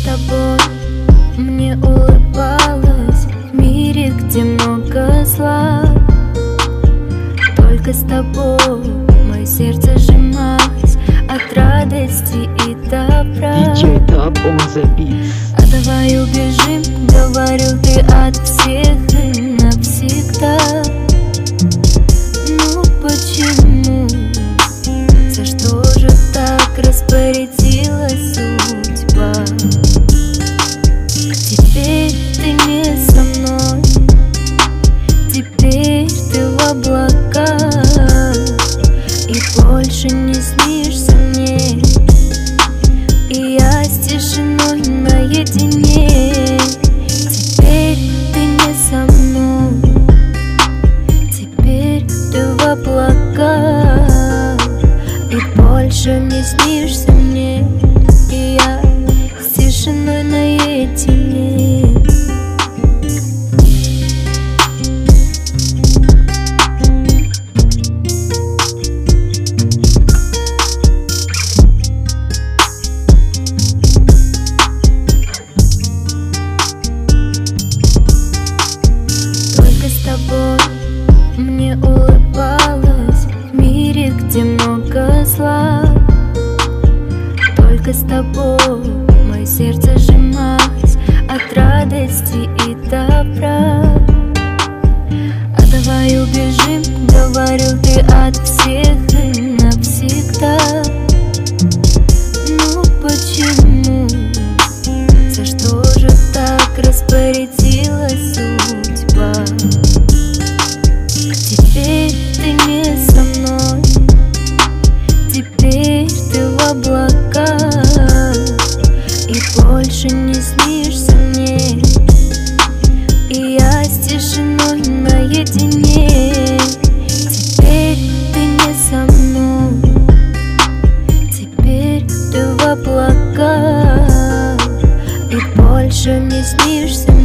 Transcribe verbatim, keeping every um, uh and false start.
тобой мне улыбалась в мире, где много зла. Только с тобой мое сердце сжималось от радости и добра. диджей Dub on the beat. А давай убежим, говорил ты, от всех и навсегда. Ну почему? За что же так распорядилась судьба? Теперь ты не со мной, теперь ты в облаках, и больше не снишься мне, и я с тишиной наедине. Теперь ты не со мной, теперь ты в облаках, и больше не снишься мне, и я с тишиной наедине. Только с тобой мне улыбалась в мире, где много зла. Только с тобой мое сердце сжималось от радости и добра. А давай убежим, говорил ты, от всех и навсегда. Ну почему? За что же так распорядилась судьба? Теперь ты не со мной, теперь ты в облаках, и больше не снишься мне, и я с тишиной наедине. Теперь ты не со мной, теперь ты в облаках, и больше не снишься